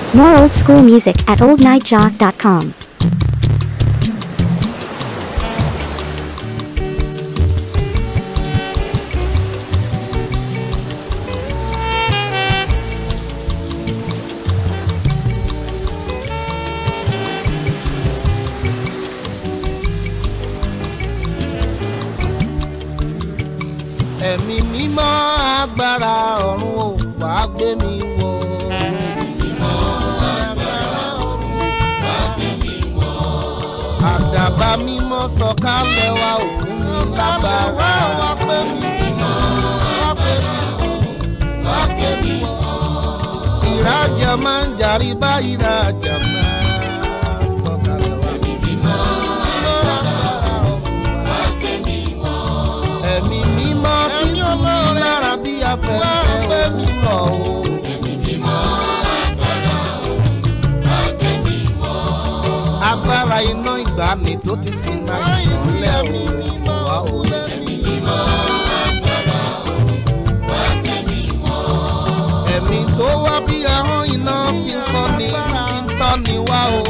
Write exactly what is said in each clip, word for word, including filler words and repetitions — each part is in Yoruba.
More old school music at old night jaw dot com. Ẹ̀mí mímọ́ agbára ọ̀run ò wá gbé mi wọ̀. Ẹ̀mí mímọ́ agbára ọ̀run wá gbé mi wọ̀. Àdàbà mímọ́ sọ̀kalẹ̀ wá ò fún mi lágbára. Wá gbé mi mímọ́ wá gbé mi wọ̀. Wá gbé mi wọ̀. Ìrajà máa ń jàrí bá ìrajà máa sọ̀kalẹ̀ wá. Ẹ̀mí mímọ́ agbára ọ̀run wá gbé mi wọ̀. Ẹ̀mí mímọ́ ẹ̀mí olóore bí afẹ́fẹ́ òkú lọ o. Ẹ̀mí mímọ́ agbára ọ̀run wá gbé mi wọ̀. Agbára iná ìgbàanì tó ti sin náà ìṣẹ̀lẹ̀ ẹ̀mí mímọ́ wá o. Ẹ̀mí mímọ́ agbára ọ̀run wá gbé mi wọ̀. Ẹ̀mí tó wá bí ahọ́n iná ti ń kọ́ ni ti ń tọ́ ni wá o.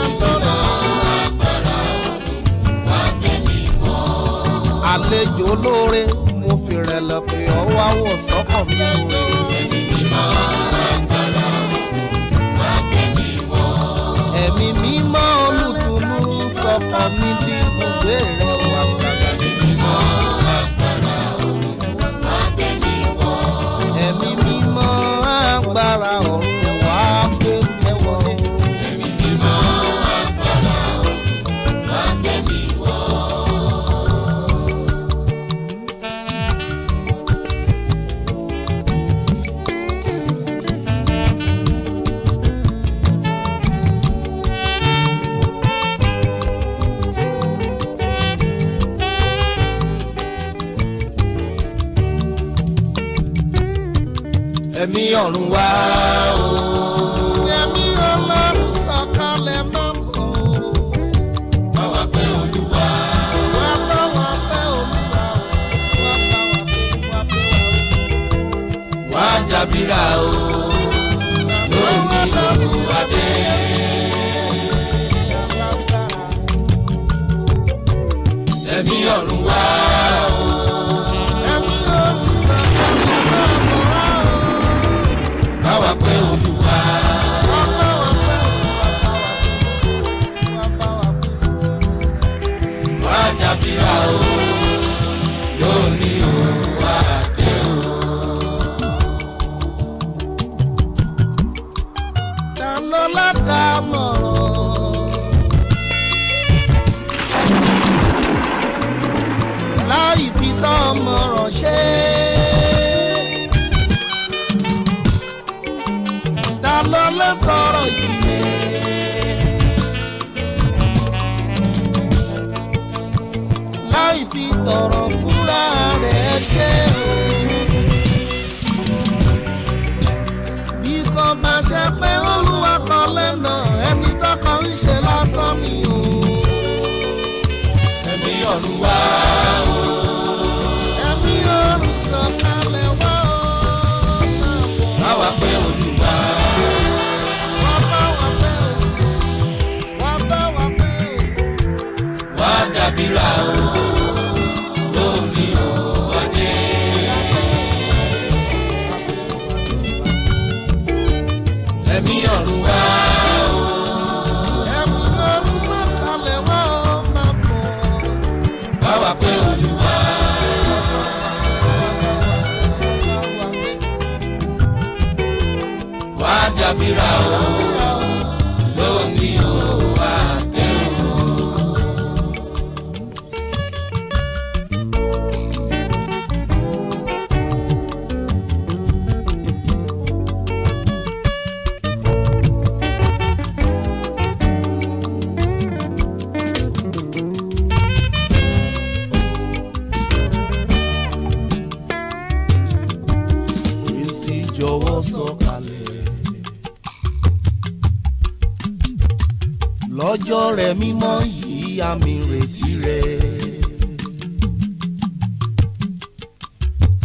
Àlejò olóore mo fi rẹ̀ lọ pé ọwọ́ àwọ̀ sọ́kàn mi ò rí. Ẹ̀mí mímọ́ agbára wá gbé mi wọ̀. Ẹ̀mí mímọ́ olùtùnú sọ̀kan mi bí ibùgbé rẹ̀ wá gbàgbà. Ẹ̀mí mímọ́ agbára wá gbé mi wọ̀. Ẹ̀mí mímọ́ agbára ọ̀run wá gbé mi wọ̀. Ẹ̀mí mímọ́ agbára wá gbé mi wọ̀. Ẹ̀mí ọ̀run wá o. Ẹ̀mí Ọlọ́run sọ̀kalẹ̀ máa ń bọ̀. Wá wá pé Olúwa. Wá bá wá pé Olúwa. Wá bá wá pé wá pé wá. Wá dàbíra o. Lónìí Olúwa dé. Ẹ̀mí ọ̀run wá o. Ẹ̀mí ọ̀run sọ̀kalẹ̀ máa ń bọ̀. Báwa pé Olúwa. Wá dàbíra o, lónìí o, wá dé o. Ta ló ládàámọ̀ràn? Láì fi tọ́ ọmọràn ṣe. Ta ló lè sọ̀rọ̀ yìí? Láì fi tọrọ fúnra rẹ̀ ṣe o. Bí kò bá ṣe pé Olúwa kan lẹ́nà ẹni tọ́kàn ń ṣe lásán ni o. Ẹ̀mí ọ̀run wá o. Ẹ̀mí ọ̀run sọ̀kalẹ̀ wá o. Báwa pé Olúwa. Wá dàbíra o, lónìí o, wá dé. Ẹ̀mí ọ̀run wá o. Ẹ̀mí ọ̀run sọ̀kalẹ̀ wá o máa bọ̀. Báwa pé Olúwa. Wá dàbíra o, lónìí o, wá dé o. Kristi jọ̀wọ́ sọ̀kalẹ̀. Lọ́jọ́ rẹ̀ mímọ́ yìí àmì ìrètí rẹ̀.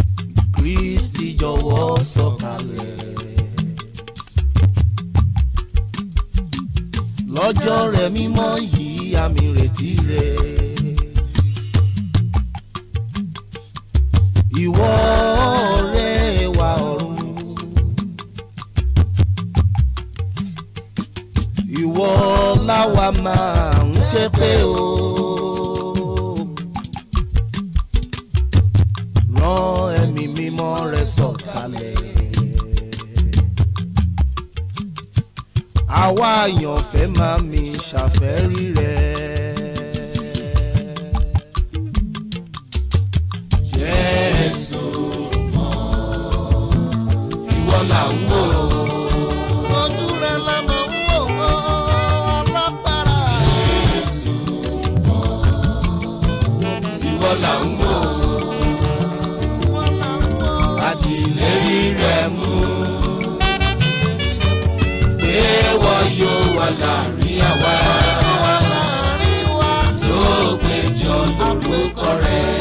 Kristi jọ̀wọ́ sọ̀kalẹ̀. lọ́jọ́ rẹ̀ mímọ́ yìí àmì ìrètí rẹ̀. Ìwọ ọ̀rẹ́ wa ọ̀run, ìwọ láwa máa ń ké pè o. Rán ẹ̀mí mímọ́ rẹ̀ sọ̀kalẹ̀. Àwa àyànfẹ́ máa mi ṣàfẹ́rí rẹ̀. Jésù mọ́, ìwọ là ń wò. Ojú rẹ̀ la mọ̀ ń wò ọlọ́pàá. Jésù mọ́, ìwọ là ń wò. Ìwọ là ń wò. Àti ìlérí rẹ̀ mú. Èèwọ̀ yóò wà láàrin àwa tó péjọ lórúkọ rẹ̀.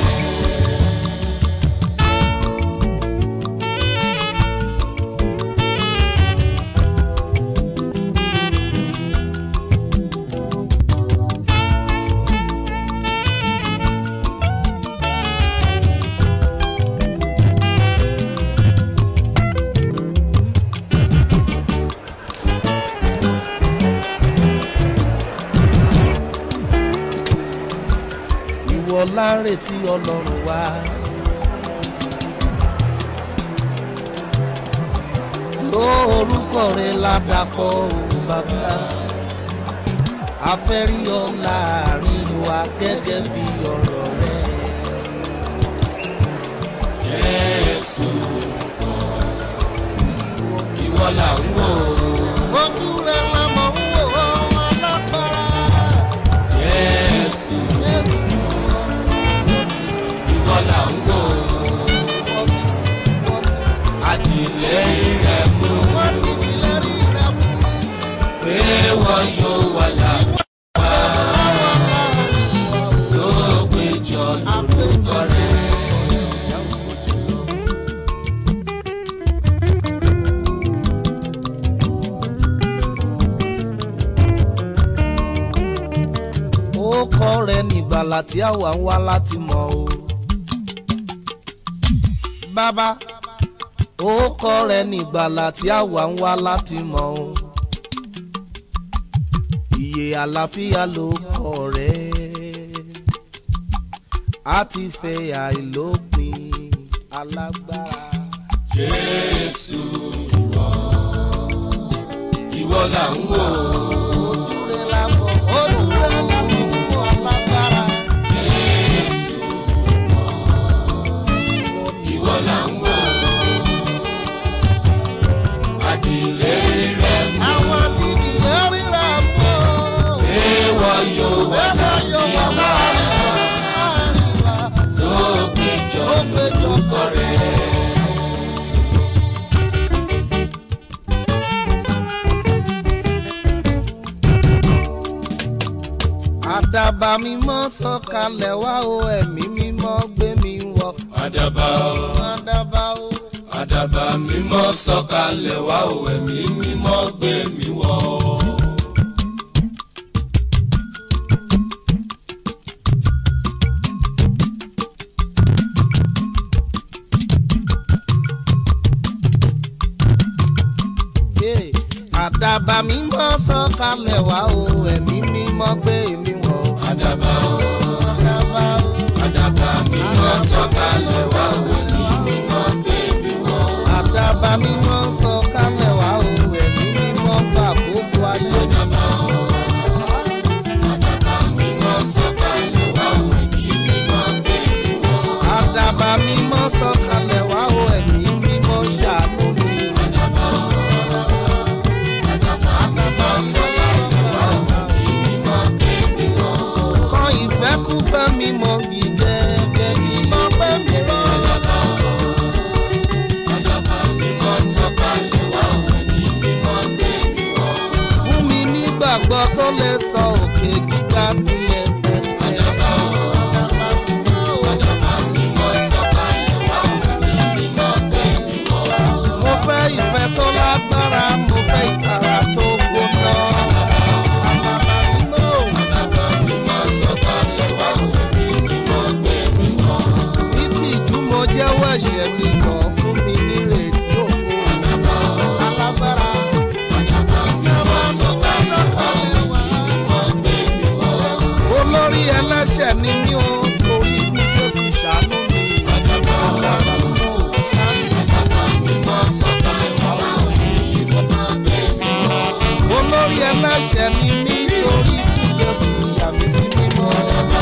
Láretí Ọlọ́run wa lórúkọ rẹ̀ ládàpọ̀ òun bàbá afẹ́rí ọ láàrin wa gẹ́gẹ́ bí ọ̀rọ̀ rẹ̀. Jésù ìwọ là ń wò. Ojú rẹ̀ la mọ̀ ń wò ọlọ́pàá. Jésù ìwọ là ń wò. Àtìlẹ́yìn rẹ̀ mú. Pé wọ́n yóò wà láàrin wa tó péjọ lórúkọ rẹ̀. Orúkọ rẹ̀ nìgbàlà tí àwa ń wá láti mọ̀ o. Bàbá, orúkọ rẹ̀ nìgbàlà tí àwa ń wá láti mọ̀ o. Ìyè àlàáfíà lórúkọ rẹ̀, a ti fẹ́ àìlópin alágbára. Jésù ìwọ, ìwọ là ń wò. Ojú rẹ̀ la mọ̀, ojú rẹ̀ la mọ̀ fún alágbára. Jésù ìwọ, ìwọ là ń wò. Àtìlẹ́yìn rẹ̀ mú. Àwọn àtìlẹ́yìn rẹ̀ mú. Èèwọ̀ yóò wà láàrin wa tó péjọ lórúkọ rẹ̀. Àdàbà mímọ́ sọ̀kalẹ̀ wá o, ẹ̀mí mímọ́ gbé mi wọ̀. Àdàbà o, àdàbà o, àdàbà mímọ́ sọ̀kalẹ̀ wá o, ẹ̀mí mímọ́ gbé mi wọ̀. Àdàbà mímọ́ sọ̀kalẹ̀ wá o, ẹ̀mí mímọ́ gbé mi wọ̀. Àdàbà o, àdàbà o, àdàbà mímọ́ sọ̀kalẹ̀ wá o, ẹ̀mí mímọ́ gbé mi wọ̀. Àdàbà mímọ́ sọ̀kalẹ̀ wá o, ẹ̀mí mímọ́ gbàkóso ayé. Àdàbà o, àdàbà mímọ́ sọ̀kalẹ̀ wá o, ẹ̀mí mímọ́ gbé mi wọ̀. Àdàbà mímọ́ sọ̀kalẹ̀ wá o, ẹ̀mí mímọ́ ṣàánú mi. Àdàbà o, kọ́ ìfẹ́kúfẹ́ mi mọ̀ bí gẹ́gẹ́ bí mọ̀ pé mi lọ. Àdàbà mímọ́ sọ̀kalẹ̀ wá òwe ní mímọ́ gbé mi wọ̀. Fún mi nígbàgbọ́ tó lè sọ òkè gíga tilẹ̀ pẹ̀pẹ̀. Àdàbà àdàbà mímọ́ sọ̀kalẹ̀ wá òwe ní mímọ́ gbé mi wọ̀. Mo fẹ́ ìfẹ́ tó lágbára, mo fẹ́ ìtara tó gbóná. Àdàbà ẹlẹ́ṣẹ̀ ni mí torí ikú Jésù yà mí sí mímọ́.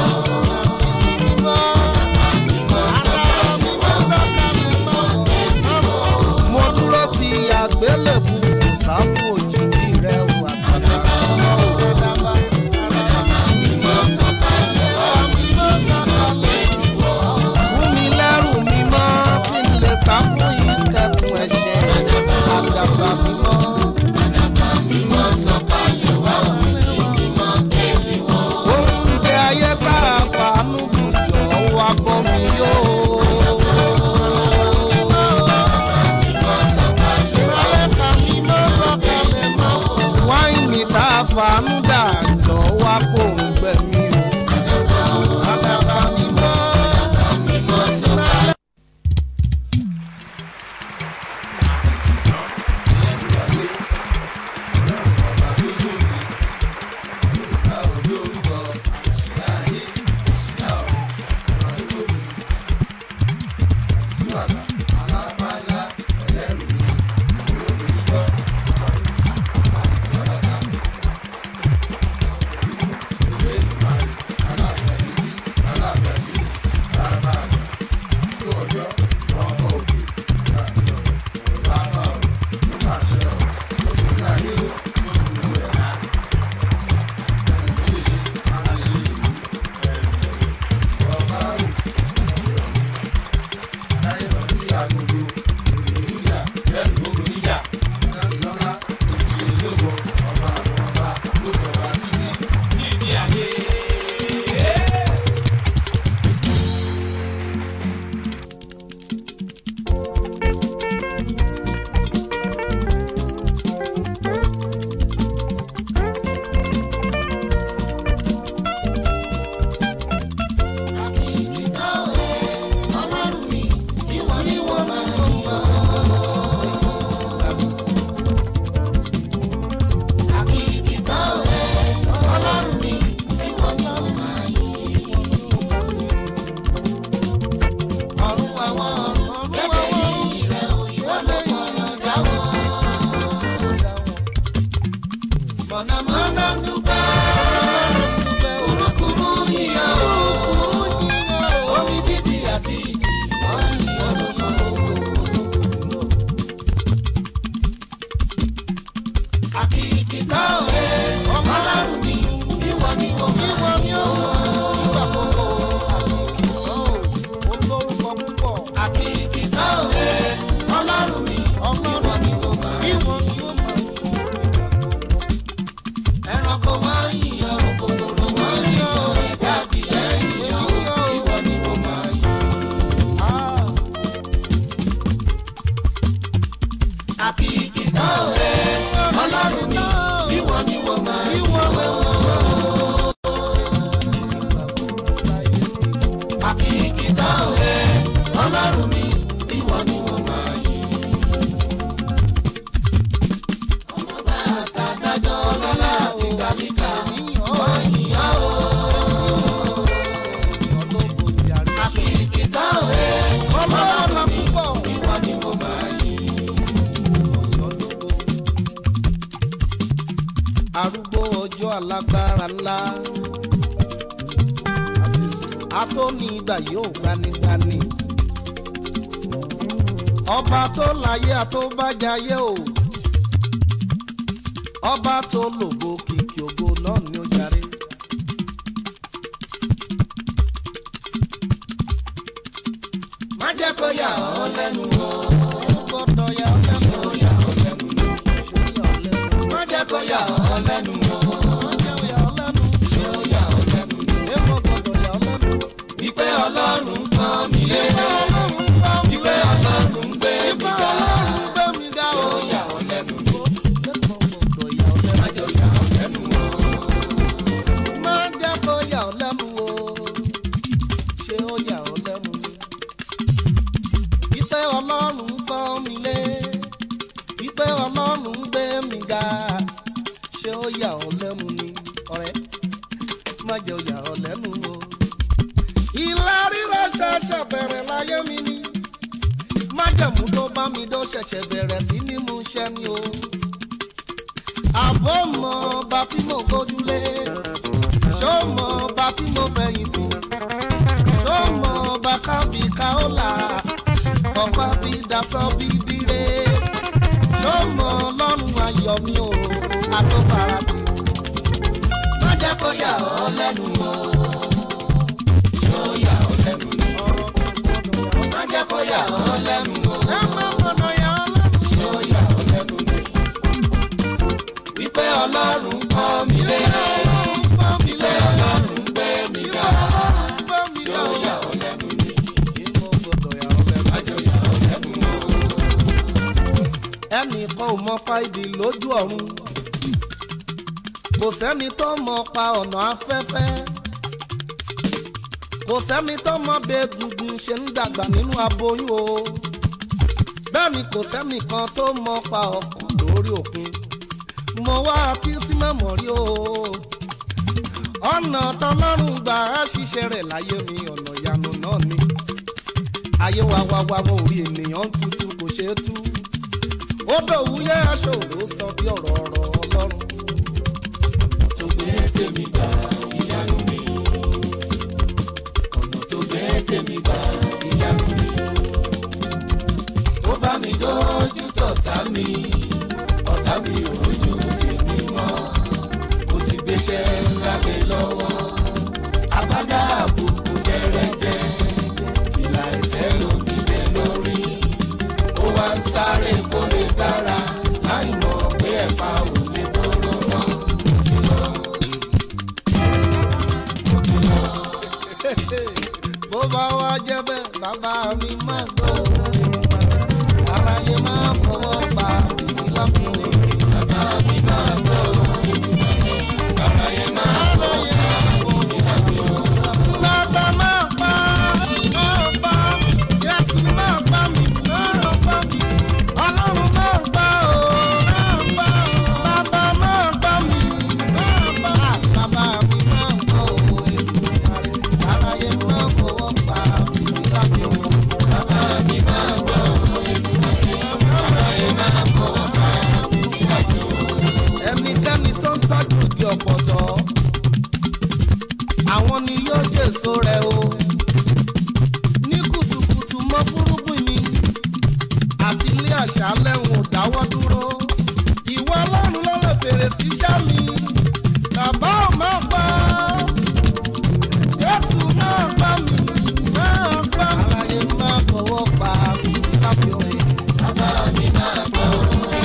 Mo dúró ti àgbélébù kò sá fún òjijì rẹ̀ wà àdàbà mímọ́ àdàbà àdàbà mímọ́ sọ̀kalẹ̀ wá mímọ́ sọ̀kalẹ̀ wá. Mú mi lẹ́rù mímọ́ kí n lè sá fún ìkẹ́kùn ẹ̀ṣẹ̀ àdàbà mímọ́ àdàbà mímọ́ sọ̀kalẹ̀ wá mímọ́ tẹ̀lé wá. Oúnjẹ ayé tá a fàánú bù jọ wá bọ́ mi yóò. Fàánú dàjọ́ wá kó ń gbẹ mí o. Àdàbà mímọ́, àdàbà mímọ́ sọ̀kalẹ̀. Arúgbó ọjọ́ alágbára ńlá atóni ìgbà yóò gbanigbani ọba tó láyé àtóbájáyé o ọba tó lògo kìkì ògo náà ni ó jàre. Má jẹ́ kó yà ọ́ lẹ́nu o ó gbọ́dọ̀ yà ọ́ lẹ́nu o yà ọ́ lẹ́nu o má jẹ́ kó yà ọ́ lẹ́nu o ṣé ó yà ọ́ lẹ́nu èèmọ̀ gbọ́dọ̀ yà ọ́ lẹ́nu. Ìpè Ọlọ́run pọ́n mi lé ìpè Ọlọ́run gbé mi ga ṣé ó yà ọ́ lẹ́nu o má jẹ́ yà ọ́ lẹ́nu o má jẹ́ kó yà ọ́ lẹ́nu o ṣé ó yà ọ́ lẹ́nu. Ìpè Ọlọ́run pọ́n mi lé ìpè Ọlọ́run gbé mi ga ṣé ó yà ọ́ lẹ́nu ni ọ̀rẹ́ má jẹ́ ó yà ọ́ lẹ́nu o. Ìlà rírọ̀ ṣẹ̀ṣẹ̀ bẹ̀rẹ̀ láyé mi ni májẹ̀mú tó bá mi dó ṣẹ̀ṣẹ̀ bẹ̀rẹ̀ sí ní mú ṣẹ́ ni o. àbọ̀ mọ bá tí mo gbójúlé ṣó mọ bá tí mo fẹ̀yìntì ṣó mọ bá kábí káólà ọ̀pá bí dasọ́ bí dire ṣó mọ lọ́rùn ayọ̀ mi o àtọ́fara mi. má jẹ́ kó yà ọ́ lẹ́nu o ṣó yà ọ́ lẹ́nu ni má jẹ́ kó yà ọ́ lẹ́nu o ẹ má mọ̀nà yà ọ́ lẹ́nu ṣó yà ọ́ lẹ́nu ni wípé ọlọ́run kọ́ mi lé wípé ọlọ́run gbé mi ga ṣó yà ọ́ lẹ́nu ni má jẹ́ yà ọ́ lẹ́nu o. ẹnì kan ò mọ fáìdì lójú ọ̀run kò sẹ́ni tó mọ pa ọ̀nà afẹ́fẹ́ kò sẹ́ni tó mọ bẹ́ẹ̀ gungun ṣe ń dàgbà nínú aboyún o bẹ́ẹ̀ ni kò sẹ́ni kan tó mọ pa ọkọ̀ lórí òkun mo wá títí mẹ́mọ̀ rí o ọ̀nà tọ́lọ́run gbà á ṣiṣẹ́ rẹ̀ láyé mi ọ̀nà ìyanu náà ni ayé wa wá wá wọn ò rí ènìyàn tuntun kò ṣeé tú ó dòwúyẹ́ aṣọ òró sọ bí ọ̀rọ̀ ọ̀rọ̀ ọlọ́run tó gbé tèmi gbà ìyanu mi ọ̀nà tó gbé tèmi gbà ìyanu mi ó bá mi dójú tọ̀tá mi ọ̀tá mi ò rojú tèmi mọ́ ó ti gbéṣẹ́ ńlá gbé lọ́wọ́ agbádá àbùkù jẹ́rẹ́jẹ́ ìlà ẹ̀tẹ́ ló fi bẹ́ lórí ó wá ń sáré kó lè dára láì mọ̀ pé ẹ̀fà ò lè tóró mọ́ ó ti lọ ó ti lọ. bó bá wá jẹ́ bẹ́ẹ̀ bàbá mi máa gbọ́ aráyé máa fọwọ́ pa ìlà fún mi. bàbá mi máa gbọ́ aráyé máa fọwọ́ pa ìlà fún mi. bàbá máa pa máa pa Jésù máa pa mi máa pa mi ọlọ́run máa pa ó máa pa ó bàbá máa pa mi máa pa bàbá mi máa gbọ́ aráyé máa fọwọ́ pa ìlà fún mi. bàbá mi máa gbọ́ ẹnikẹ́ni tó ń tọ́jú igi ọ̀pọ̀tọ́ àwọn ni yóò jèso rẹ̀ o ní kùtùkùtù mọ́ fúrúgbìn mi àti ilé àṣálẹ́ ń ò dáwọ́ dúró ìwọ ọlọ́run ló lè fèrè sí iṣẹ́ mi bàbá ò máa pa Jésù máa pa mi máa pa mi aráyé máa fọwọ́ pa mi lábẹ́ òye bàbá mi máa pa ọ́.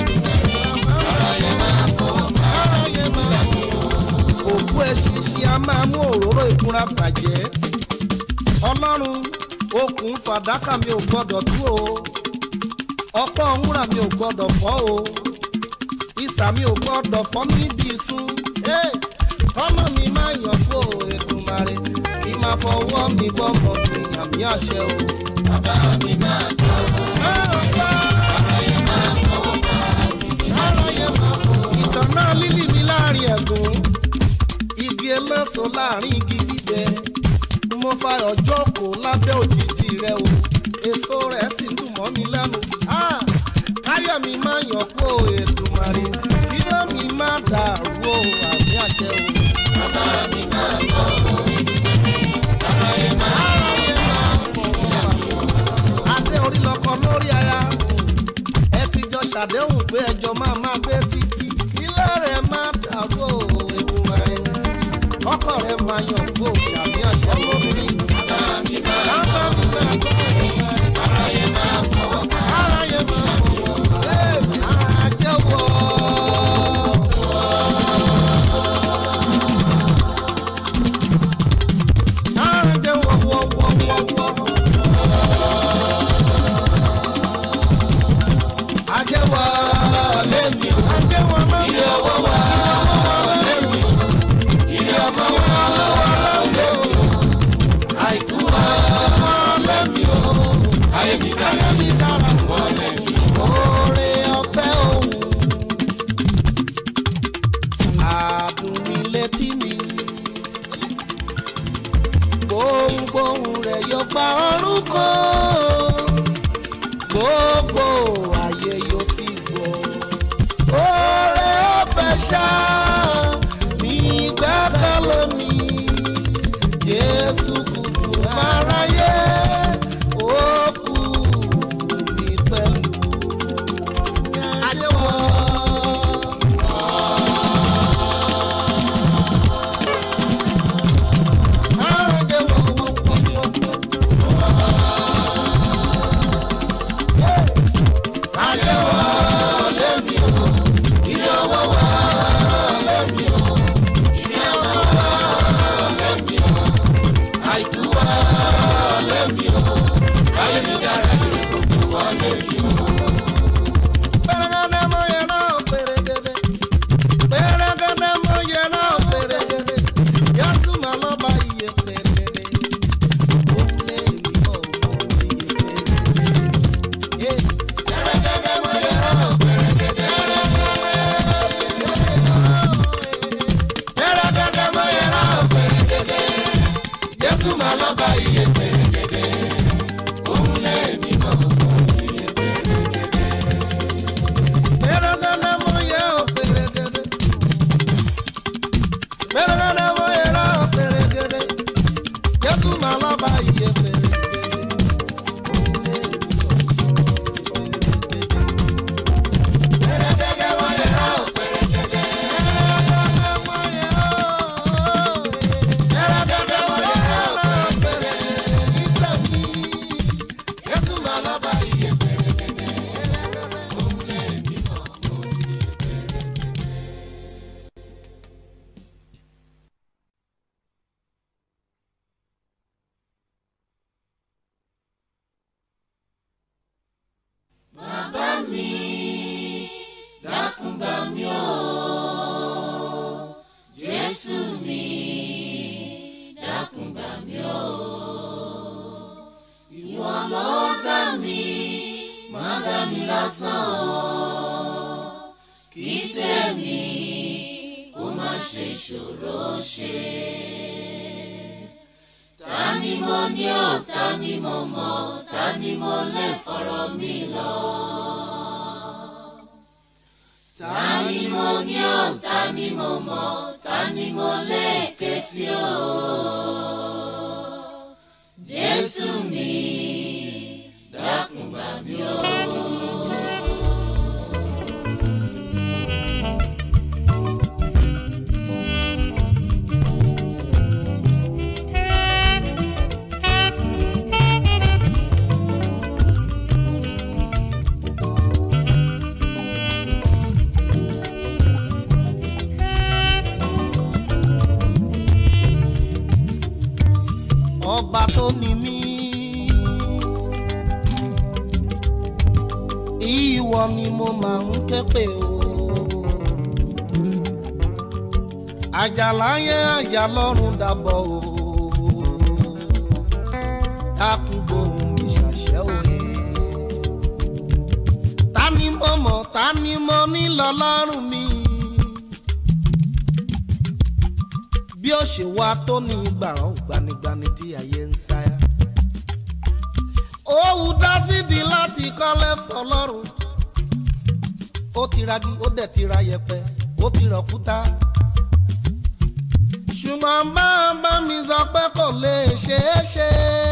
òkú eṣinṣin a máa mú òróró ìkunra bàjẹ́ ọlọ́run okùn fàdákà mi ò gbọ́dọ̀ tú o ọ̀pọ̀ wúrà mi ò gbọ́dọ̀ fọ́ o ìsà mi ò gbọ́dọ̀ fọ́ níbi ìsun ọmọ mi máa yàn fún Èdùmàrè kí máa fọwọ́ mi bọ́ mọ̀ sí àmì àṣẹ o. bàbá mi máa gbọ́ aráyé máa fọwọ́ bá aráyé máa fọwọ́. ìtànná lílì mi láàrin ẹ̀gún igi eléso láàrin igi gbígbẹ mo fa ọjọ́ kò lábẹ́ òjijì rẹ o èso rẹ̀ sì dùn mọ́ mi lẹ́nu káyọ̀ mi máa yàn kó Èdùmàrè kíló mi máa dàrú o àmì àṣẹ o. bàbá mi máa bọ̀ aráyé máa fọwọ́ adé orí lọkọ lórí aya ẹ ti jọ ṣàdéhùn pé ẹjọ́ máa máa gbé títí ilé rẹ̀ máa dàrú o Èdùmàrè ọkọ rẹ̀ máa yàn kó ṣàmì àṣẹ lórí. bàbá mi máa bọ̀ aráyé máa fọwọ́ aráyé máa fọwọ́ ẹ̀ àjẹwọ́. Ajẹ́wọ́ lẹ́mi o. kí tèmi kó má ṣe ṣòro ṣe. Ta ni mo ní o, ta ni mo mọ̀, ta ni mo lè fọ̀rọ̀ mi lọ. Ta ni mo ní o, ta ni mo mọ̀, ta ni mo lè ké sí o. Jésù mi, dákun gbà mí o. Ọba tó ní mí, ìwọ ni mo máa ń ké pè o. Àjàlá yẹn àjà lọ́rùn dàbọ̀ o. Dákun gbóhùn mi ṣàṣẹ òye. Ta ni mo mọ̀, ta ni mo ní lọ́lọ́run mi. Bí ó ṣe wá tó ní gbàrán gbanigbani tí ayé ń sáyà. Ó wù Dáfídì láti kọ́lé fọlọ́run. Ó ti ragi, ó dẹ̀ ti ra yẹ̀pẹ̀, ó ti rọ̀kúta. Ṣùgbọ́n bá bá mi sọ pé kò lè ṣeé ṣe.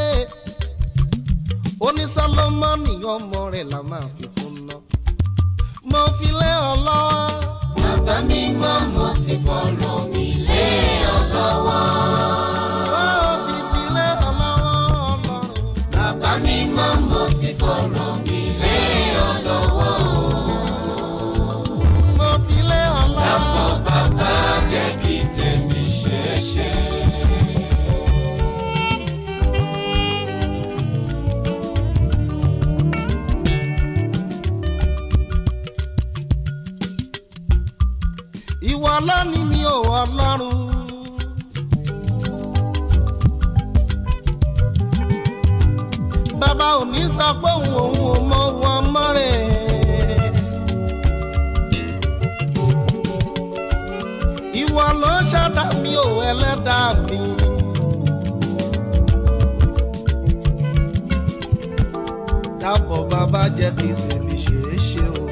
Ó ní Sólómọ́nì ọmọ rẹ̀ la máa fi fún ná. Mo fi lé ọ lọ. Bàbá mi mọ́, mo ti fọ̀rọ̀ mi lé ọ lọ́wọ́. Ó ti fi lé ọ lọ́wọ́ Ọlọ́run. Bàbá mi mọ́, mo ti fọ̀rọ̀ mi lé ọ lọ́wọ́. Mo fi lé ọ lọ́wọ́. Dàpọ̀ bàbá jẹ́ kí tèmi ṣeé ṣe. Ìwọ lónìí mi ò Ọlọ́run. Bàbá ò ní sọ pé òun òun ò mọ wọn mọ́ rẹ̀. Ìwọ ló ṣẹ̀dá mi ò ẹlẹ́dàá mi. Dábọ̀ bàbá jẹ́ kí tèmi ṣeé ṣe o.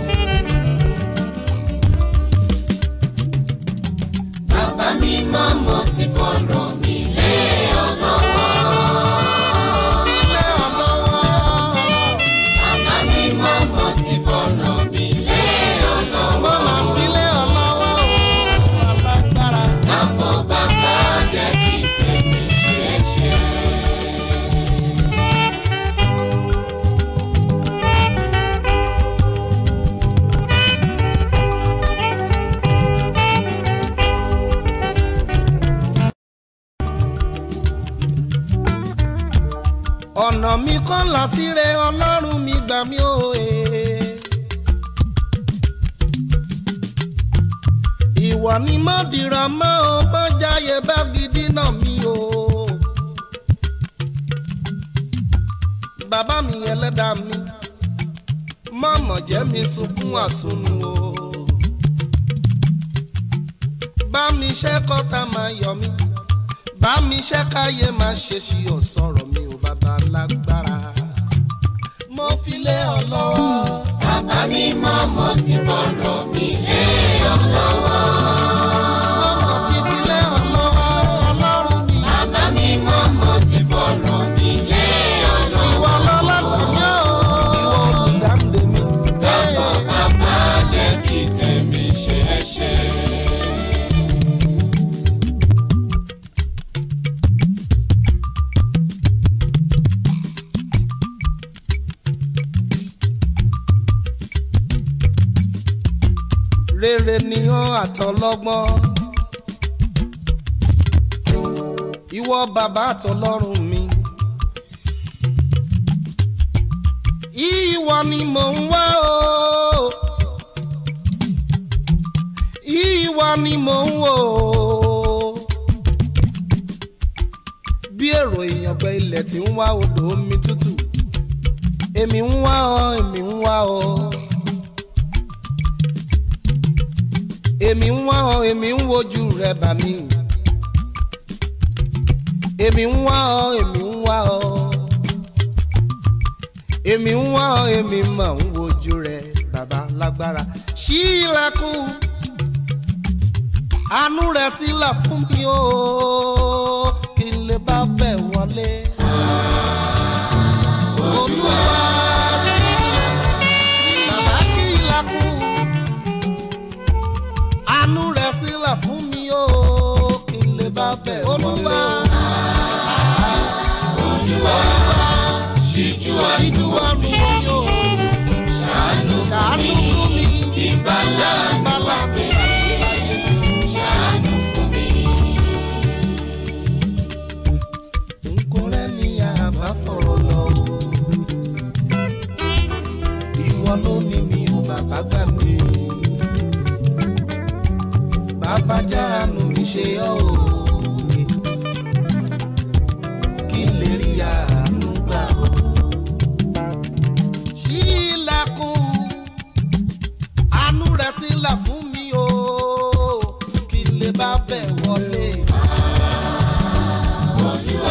Bàbá mi mọ́, mo ti fọ̀rọ̀ mi lé ọ lọ́wọ́. Ilé ọlọ́wọ́. Bàbá mi mọ́, mo ti fọ̀rọ̀ mi lé ọ lọ́wọ́. Mo máa fi lé ọlọ́wọ́ o, alágbára. Dàpọ̀ bàbá jẹ́ kí tèmi ṣeé ṣe. Ọ̀nà mi kọ́ là síre Ọlọ́run mi gbà mí o e. Ìwọ ni mo dìrọ̀ mọ́ o, mo jáyé bá gidi náà mi o. Bàbá mi ẹlẹ́dàá mi, mọ̀mọ̀ jẹ́ mi sunkún àsunù o. Bá mi ṣẹ́ kọ́ta máa yọ mí, bá mi ṣẹ́ káyé máa ṣe ṣí ọ̀sọ̀rọ̀ mi ò bàbá lágbára. Mo fi lé ọ lọ́wọ́. Bàbá mi mọ́, mo ti fọ̀rọ̀ mi lé ọ lọ́wọ́. Ọmọ ti fi lé ọ lọ́wọ́ Ọlọ́run mi. Bàbá mi mọ́, mo ti fọ̀rọ̀ mi lé ọ lọ́wọ́. Ìwọ lọ́lọ́kùn mi o, ìwọ olùdáǹdè mi. Dàpọ̀ bàbá jẹ́ kí tèmi ṣeé ṣe. Rere ni ọ́ àtọlọ́gbọ́n. Ìwọ bàbá àtọlọ́run mi. Ìwọ ni mò ń wá o. Ìwọ ni mò ń wò o. Bí èrò ìyàngbẹ ilẹ̀ tí ń wá odò omi tútù. Èmi ń wá ọ, èmi ń wá ọ. èmi ń wá ọ èmi ń wojú rẹ bà mí èmi ń wá ọ èmi ń wá ọ èmi ń wá ọ èmi mà ń wojú rẹ bàbá lágbára ṣí ilẹ̀kùn àánú rẹ sílẹ̀ fún mi o kí n lè bá bẹ̀ wọlé Olúwa bàbá ṣí ilẹ̀kùn àánú rẹ sílẹ̀ fún mi o kí n lè bá bẹ̀ wọlé Olúwa ṣíjú àánú mi o ṣàánú fún mi ìgbàlà ìgbàlà ṣàánú fún mi. Nkúrẹ́ ni àbá fọ̀rọ̀ lọ o ìwọ ló ní mi ò bàbá gbà mí bàbá jáàánú mi ṣe ọ́ o kí n lè rí àánú gbà o. Ṣí ilẹ̀kùn àánú rẹ̀ sílẹ̀ fún mi o kí n lè bá bẹ̀ wọlé. Olúwa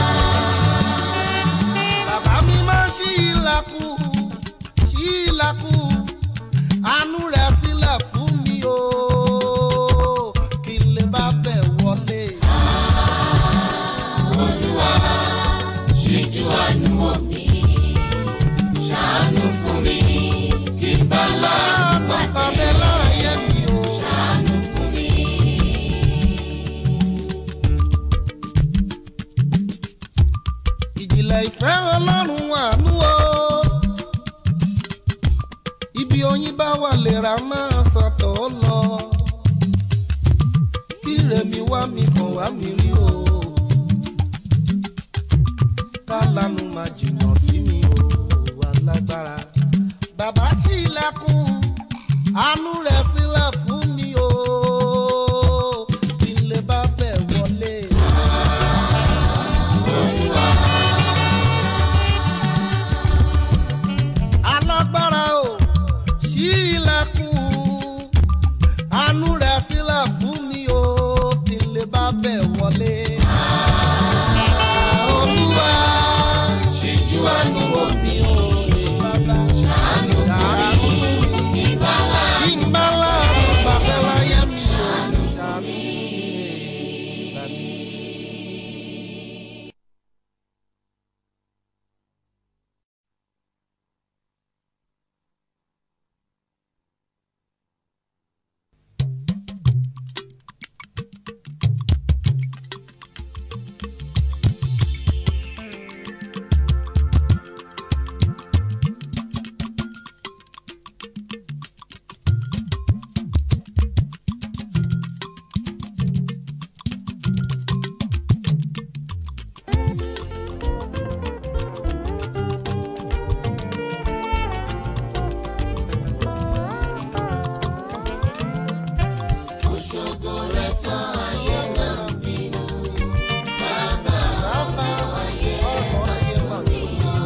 bàbá mi máa ṣí ilẹ̀kùn ṣí ilẹ̀kùn àánú rẹ̀ sílẹ̀ fún mi o kí n lè bá bẹ̀ wọlé. Olúwa ṣíjú àánú wò mí ṣàánú fún mi kí n bá láàánú pàdé láàyè mi o. ṣàánú fún mi. Ìjìnlẹ̀ ìfẹ́ Ọlọ́run àánú o ibi oyin bá wà lèrà máa sọ̀tọ̀ lọ kíre mi wá mi kàn wá mi rí o kálánú máa jìnnà sí mi o wà lágbára bàbá ṣí ilẹ̀kùn àánú rẹ̀ sílẹ̀ fún mi o kí n lè bá bẹ̀ wọlé. Alágbára o ṣí ilẹ̀kùn àánú rẹ̀ sílẹ̀ fún mi o kí n lè bá bẹ̀ wọlé. Olúwa ṣíjú àánú wò mí bàbá ṣàánú fún mi kí n bá láàánú kí n bá láàánú bàbá láyé mi o. ṣàánú fún mi. Òṣogbo rẹ̀ tán ayé náà bínú bàbá Bàbá ayé ọ̀rọ̀ ayé mà sí o.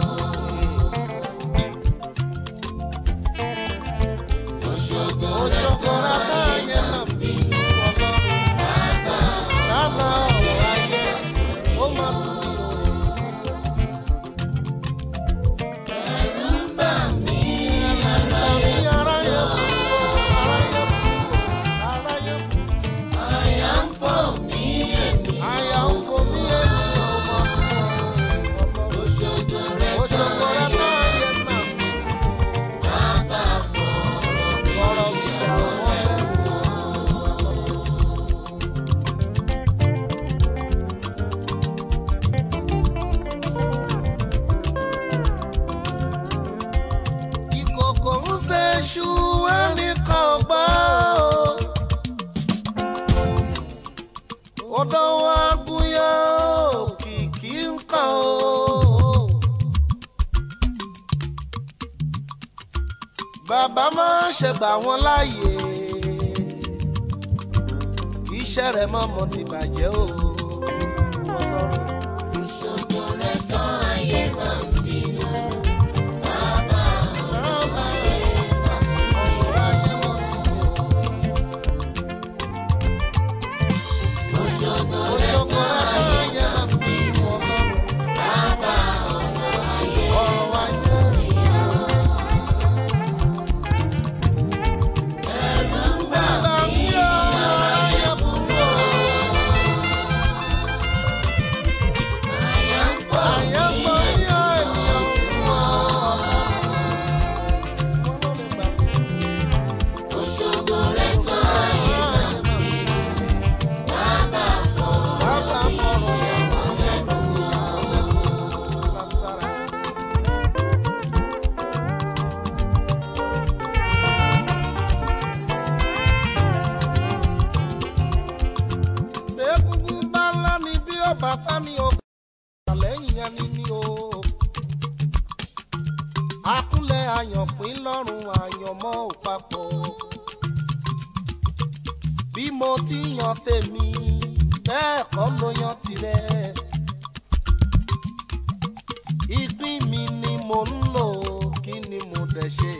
Òṣogbo Òṣogbo rẹ̀ tán ayé náà bínú Ọlọ́run. Bàbá ọ̀rọ̀ ayé ó mà sí o. ẹ̀rù ń bà mí Àmì aráyé kú o, aráyé kú o, aráyé kú. àyà ń fò mí èmi Àyà ń fò mí èmi ò mọ̀ sí o. Òṣogbo rẹ̀ tán Òṣogbo rẹ̀ ayé tán ayé náà bínú. bàbá fọ̀rọ̀ mi Ọ̀rọ̀ mi dà wọ́n lẹ́nu o. Ìkòkò ń ṣe ṣú ẹnìkan gbọ́ o. Odò wa gúnyán òkìkí ń kàn o. Bàbá máa ń ṣègbà wọn láàyè. Kì í iṣẹ́ rẹ̀ mọ́mọ́ ti bàjẹ́ o. Ọlọ́run. Òṣogbo rẹ̀ tán ayé máa ń bínú. Bàbá Bàbá ayé bá sùn mí. ọ̀rọ̀ ayé mọ̀ sí mi o. bí mo ti yan tèmi bẹ́ẹ̀ kọ́ ló yan tirẹ̀. ìpín mi ni mo ń lò kí ni mo dẹ̀ ṣe.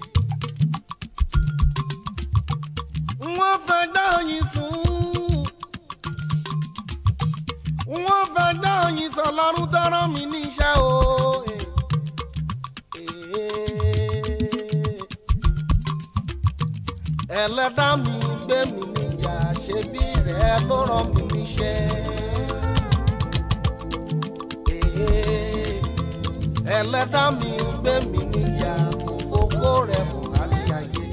wọ́n fẹ́ dá oyin sùn wọ́n fẹ́ dá oyin sọ lọ́rùn tọ́rọ mi níṣẹ́ o. ẹlẹ́dá mi gbé mi níjà ṣe bí rẹ̀ ló rán mi níṣẹ́. ẹlẹ́dá mi gbé mi níjà kò fògo rẹ̀ fún àríyáyé.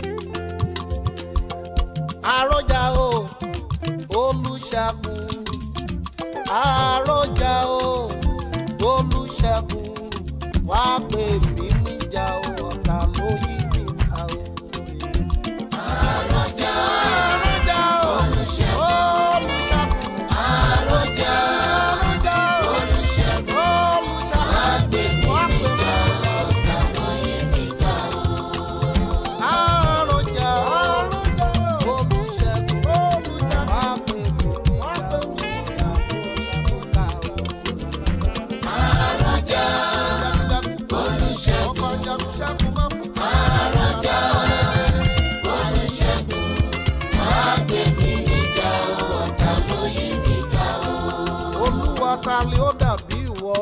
àròjà o Olúṣẹ́gun àròjà o Olúṣẹ́gun wá gbé mi níjà o ọ̀tá ló yí mi ká o. àròjà àròjà o Olúṣẹ́gun àròjà àròjà Olúṣẹ́gun wá gbé mi níjà ọ̀tá ló yí mi ká o. àròjà Olúṣẹ́gun wá gbé mi níjà o ọ̀tá ló yí mi ká o. àròjà Olúṣẹ́gun ọkọ̀ jagunṣẹ́gun má fún mi. àròjà Olúṣẹ́gun wá gbé mi níjà ọ̀tá ló yí mi ká o. Olúwa ta ni ó dàbí ìwọ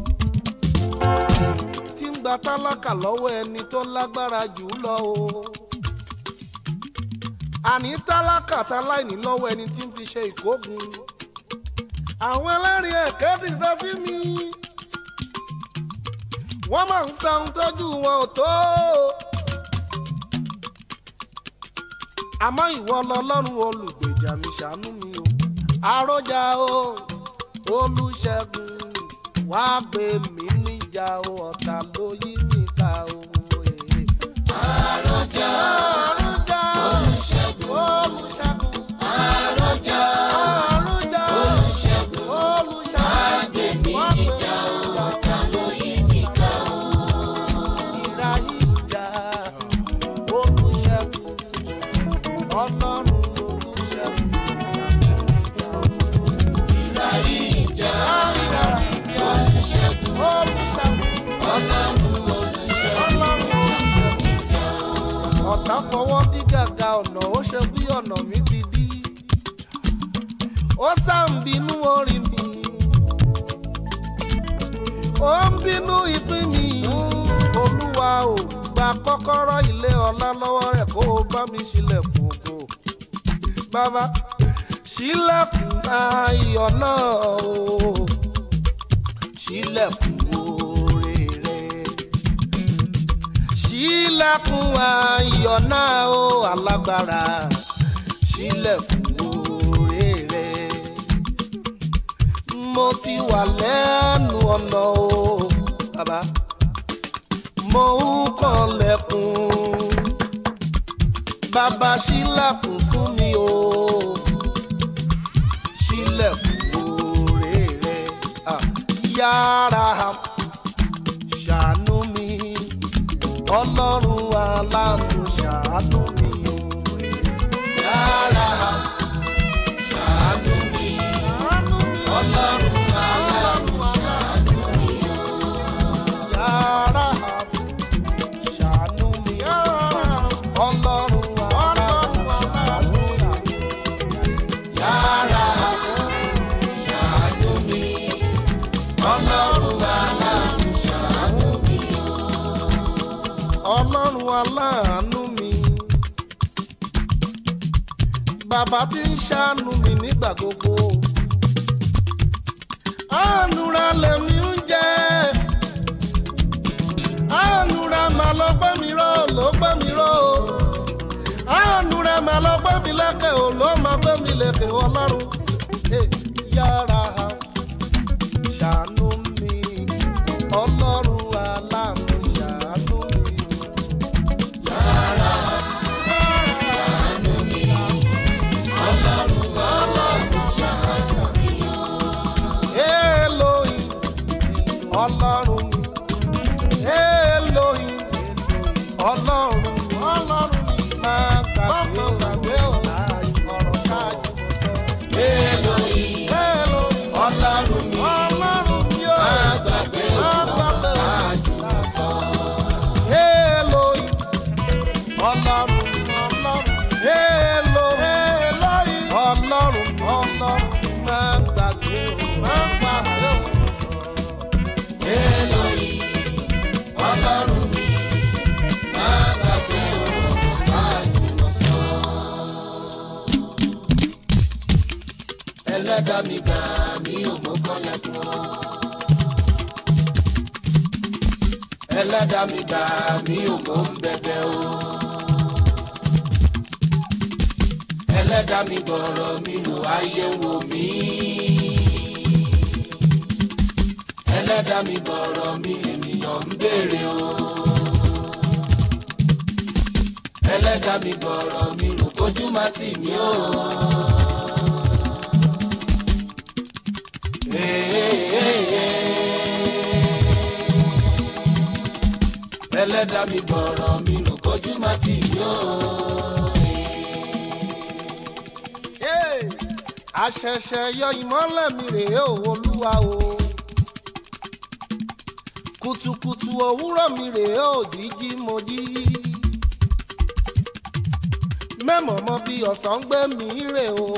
tí ń gba tálákà lọ́wọ́ ẹni tó lágbára jù ú lọ o. àní tálákà táláìní lọ́wọ́ ẹni tí ń fi ṣe ìkógun. àwọn ẹlẹ́rìí ẹ̀kẹ́ dìde sí mi wọ́n máa ń sa ohun tójú wọn ò tó. àmọ́ ìwọ lọ́lọ́run olùgbèjà mi ṣàánú mi o. àròjà o Olúṣẹ́gun wá gbé mi níjà o ọ̀tá ló yí mi ká o. àròjà àròjà Olúṣẹ́gun Olúṣẹ́gun àròjà àròjà Olúṣẹ́gun wá Olúṣẹ́gun gbé mi níjà ọ̀tá ló yí mi ká o. ìrà ìjà Olúṣẹ́gun Ọlọ́run Olúṣẹ́gun. ìrà ìjà ìrà ìjà Olúṣẹ́gun Olúṣẹ́gun Ọlọ́run Olúṣẹ́gun Ọlọ́run Olúṣẹ́gun. ọ̀tá fọwọ́ dí gàgà ọ̀nà ó ṣe bí ọ̀nà mi ti dí. ó sá ń bínú orí mi ó ń bínú ìpín mi. Olúwa ò gba kọ́kọ́rọ́ ilé ọlá lọ́wọ́ rẹ̀ kó o bá mi ṣílẹ̀kùn ògo. Bàbá ṣílẹ̀kùn ayọ̀ náà o ṣílẹ̀kùn oore rẹ̀. ṣílẹ̀kùn ayọ̀ náà o alágbára ṣílẹ̀kùn oore rẹ̀. mo ti wà lẹ́nu ọ̀nà o bàbá mo ń kànlẹ̀kùn. bàbá ṣílẹ̀kùn fún mi o ṣílẹ̀kùn oore rẹ̀. Ah, yára ṣàánú mi Ọlọ́run aláàánú ṣàánú mi o. yára ṣàánú mi Ọlọ́run aláàánú ṣàánú mi o. Yára ṣàánú mi Ọlọ́run aláàánú ṣàánú mi. yára ṣàánú mi Ọlọ́run aláàánú ṣàánú mi o. Ọlọ́run aláàánú mi. Bàbá tí ń ṣàánú mi nígbà gbogbo. Àánú rẹ̀ lèmi ń jẹ. Àánú rẹ̀ mà ló gbé mi ró ló gbé mi ró. Àánú rẹ̀ mà ló gbé mi lékè ò ló máa gbé mi lékè Ọlọ́run. Eh, yára ṣàánú mi Ọlọ́run aláàánú ṣàánú mi. yára ṣàánú mi Ọlọ́run aláàánú ṣàánú mi o. Elohim Ọlọ́run mi. Elohim Ọlọ́run mi. Ọlọ́run mi máa gbàgbé o. ẹlẹ́dàá mi gbà mí ò mọ́ kọ́lẹ́kùn o. ẹlẹ́dàá mi gbà mí ò mọ́ ń bẹ̀bẹ̀ o. ẹlẹ́dàá mi gbọ́rọ̀ mi wò ayé wò mí. ẹlẹ́dàá mi gbọ́rọ̀ mi ènìyàn ń béèrè o. ẹlẹ́dàá mi gbọ́rọ̀ mi rò kójú má tì mí o. ẹlẹ́dàá mi gbọ́rọ̀ mi rò kójú má tì mí o. àṣẹ̀ṣẹ̀ yọ ìmọ́lẹ̀ mi rèé o Olúwa o. kùtùkùtù òwúrọ̀ mi rèé o jíjí mo jí. mẹ́mọ̀mọ́ bí ọ̀sán gbé mi rè o.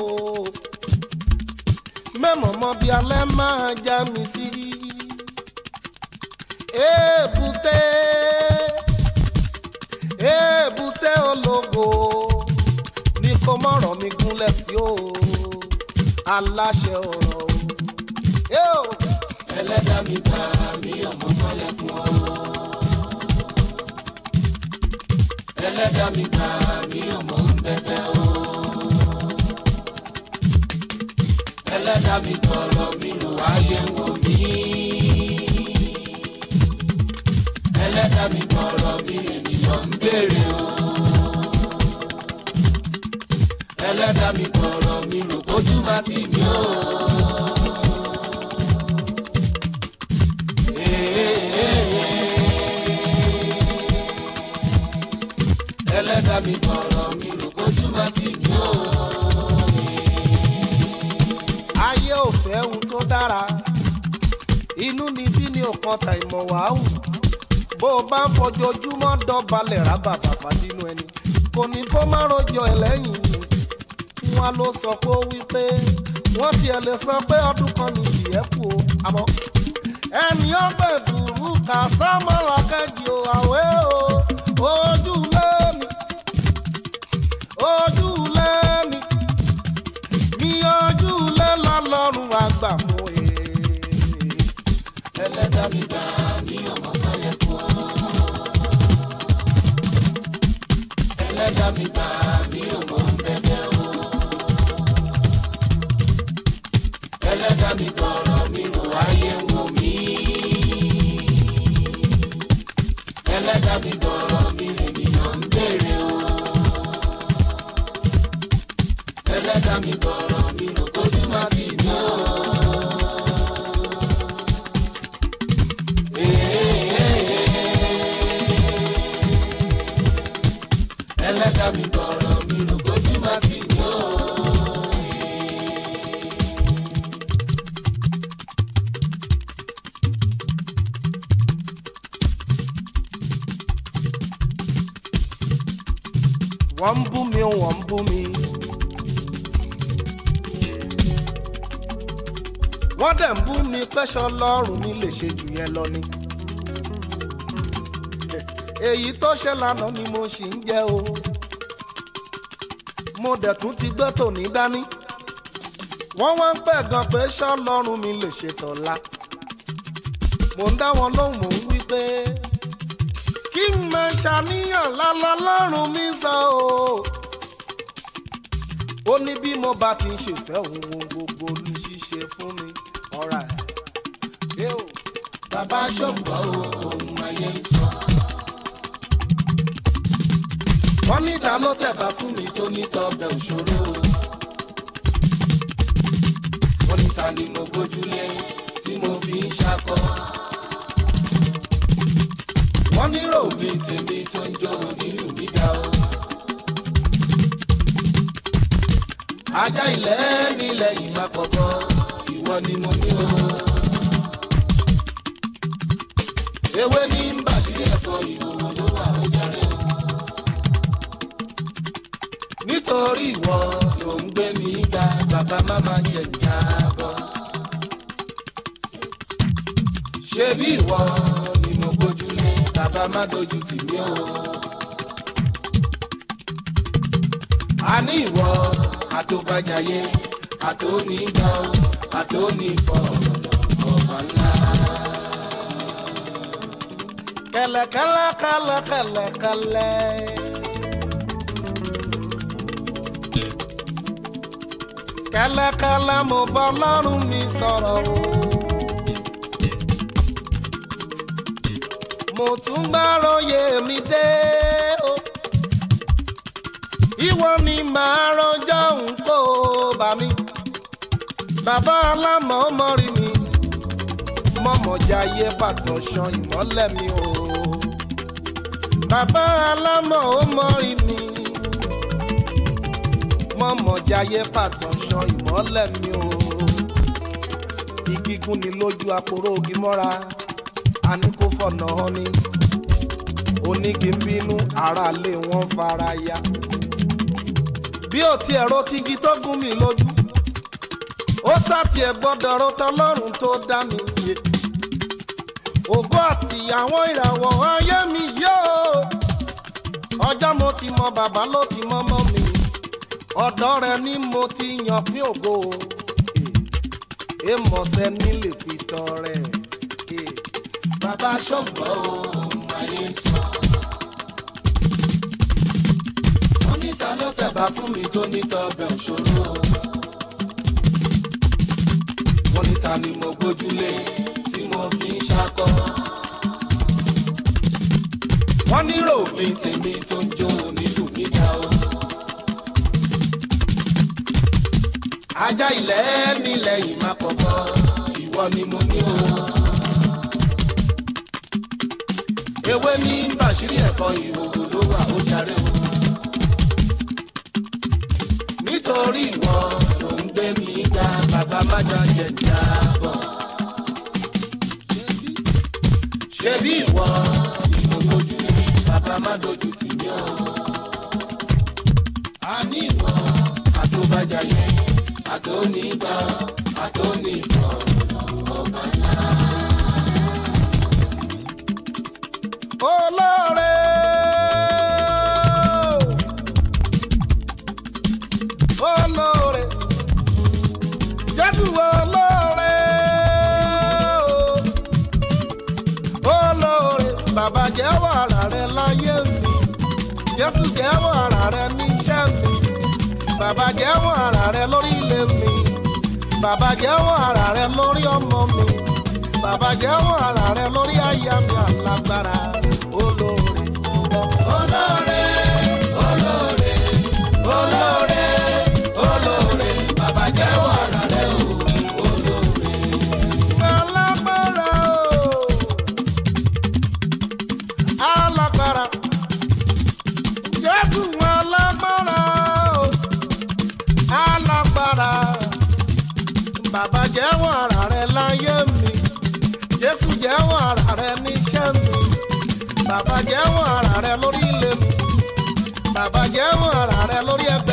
mẹ́mọ̀mọ́ bí alẹ́ máa já mi sí. èbúté èbúté ológo ní kó mọ̀rọ̀ mi gúnlẹ̀ sí o. aláṣẹ ọ̀rọ̀ o. ẹlẹ́dàá mi gbà mí ò mọ́ kọ́lẹ́kùn o. ẹlẹ́dàá mi gbà mí ò mọ́ ń bẹ̀bẹ̀ o. ẹlẹ́dàá mi gbọ́rọ̀ mi rò ayé wò mí. ẹlẹ́dàá mi gbọ́rọ̀ mi ènìyàn ń béèrè o. ẹlẹ́dàá mi gbọ́rọ̀ mi rò kójú má tì mí o. ẹlẹ́dàá mi gbọ́rọ̀ mi rò kójú má tì mí o. ayé ò fẹ́ ohun tó dára inú ni bí ní ọ̀kan ta ìmọ̀ wàhù bó o bá ń fojoojúmọ́ dọ̀bálẹ̀ rábàbà fàdínú ẹni kò ní kó má rojọ́ ẹlẹ́yìn wọn ló sọ pé ó wí pé wọ́n tiẹ̀ lè sọ pé ọdún kan ní ìyẹ́ kù o àmọ́ ẹni ọgbẹ́ burú kà sámọ́ra kẹ́jì o àwẹ́ o ojú lẹ́mi ojú lẹ́mi mi ojú lẹ́ lọ́lọ́run àgbà mọ́ ẹ̀. ẹlẹ́dàá mi gbà mí ò mọ́ kọ́lẹ́kùn o. ẹlẹ́dàá mi gbà mí ò mọ́ ń bẹ̀bẹ̀ o. ẹlẹ́dàá mi gbọ́rọ̀ mi rò ayé wò mí. ẹlẹ́dàá mi gbọ́rọ̀ mi ènìyàn ń béèrè o. ẹlẹ́dàá mi gbọ́rọ̀ mi rò kójú má tì mí o. ẹlẹ́dàá mi gbọ́rọ̀ mi rò kójú má tì mí o. wọ́n ń bú mi wọ́n ń bú mi. wọ́n dẹ̀ ń bú mi pẹ́ṣọ lọ́rùn mi lè ṣe jù yẹn lọ ni. èyí tó ṣe lánàá ni mo ṣì ń jẹ o. mo dẹ̀ tún ti gbé tòní dání. wọ́n wá ń pẹ̀ gan pé ṣọ́ lọ́rùn mi lè ṣe tọ̀la. mo ń dá wọn lóhùn mò ń wí pé kí n máa ṣàníyàn lálọ́ lọ́rùn mi sọ o. ó ní bí mo bá ti ń ṣèfẹ́ òun ohun gbogbo ní ṣíṣe fún mi ọ̀rá ẹ̀. bàbá ṣògbọ́ ohun ayé ń sọ. wọ́n ní ta ló tẹ̀bà fún mi tó ní tọ́bẹ̀ òṣòro. wọ́n ní ta ni mo gbójúlé tí mo fi ń ṣakọ. wọ́n ní rò mí tèmi tó ń jó nínú mi dá o. ajá ilẹ̀ nílẹ̀ ìmọ̀ kọ̀ọ̀kan ìwọ ni mo ní o. ewé ní bàṣírí ẹ̀kọ́ ìhòòhò ló wà ó jẹrẹ o. nítorí ìwọ ló ń gbé mi ga bàbá máma jẹ ìjábọ̀. ṣé bí ìwọ ni mo gbójúlé bàbá má dojú tì mí o. a ní ìwọ àtòbàjáyé àtònígbà àtònífọ̀ ọba ńlá. kẹlẹkẹlẹ kẹlẹkẹlẹ kẹlẹ. kẹlẹkẹlẹ mo bá Ọlọ́run mi sọ̀rọ̀ o. mo tún gbàròyé mi dé o. ìwọ ni màá rọjọ́ nǹkó bá mi. bàbá alámọ̀ ọmọ rí mi. mọ̀mọ́jáyé pàtó ṣan ìmọ́lẹ̀ mi o. bàbá alámọ̀ ọmọ rí mi. mọ̀mọ́jáyé pàtó ṣan ìmọ́lẹ̀ mi o. igi gún ni lójú àpòrò ògì mọ́ra. a ní kó fọ̀nà hàn ni. onígi ń bínú ara lé wọn fara ya. bí ó ti ẹ̀rọ tígi tó gún mi lójú. ó sàtì ẹ̀ gbọ́dọ̀ ro tọlọ́run tó dá mi yé. ògo àti àwọn ìràwọ̀ ayé mi yóò. ọjọ́ mo ti mọ bàbá ló ti mọ́ mọ́ mi. ọ̀dọ̀ rẹ̀ ni mo ti yàn fún ògo. èèmọ̀sẹ̀ ní lè fi tọrẹ. bàbá ṣọ́gbọ́ ohun ayé sọ. wọ́n níta ló tẹ̀bà fún mi tó níta ọbẹ̀ òṣòro. wọ́n níta ni mo gbójúlé tí mo fi ń ṣakọ. wọ́n nírò mi tèmi tó ń jó nílùú níta o. ajá ilẹ̀ mi lẹ́yìn má kọ̀kọ́ ìwọ ni mo ní o. ewé ní bàṣírí ẹ̀kọ́ ìhòòhò ló wà ó jàre o. nítorí ìwọ ló ń gbé mi ga bàbá májà jẹ jábọ̀. ṣebí ìwọ ìwọ lójú bàbá má dojú tì mí o. a ní ìwọ àtòbàjáyé àtònígbà àtònífọ̀ ọba ńlá. olóore olóore Jésù olóore olóore bàbá jẹ́wọ́ ara rẹ láyé mi. Jésù jẹ́wọ́ ara rẹ níṣẹ́ mi. bàbá jẹ́wọ́ ara rẹ lórí ilé mi. bàbá jẹ́wọ́ ara rẹ lórí ọmọ mi. bàbá jẹ́wọ́ ara rẹ lórí aya mi alágbára. olóore olóore olóore olóore olóore bàbá jẹ́wọ́ ara rẹ o. olóore alágbára o. alágbára Jésù alágbára o. alágbára bàbá jẹ́wọ́ ara rẹ láyé mi. Jésù jẹ́wọ́ ara rẹ níṣẹ́ mi. bàbá jẹ́wọ́ ara rẹ lórí ilé mi. bàbá jẹ́wọ́ ara rẹ lórí ẹgbẹ́.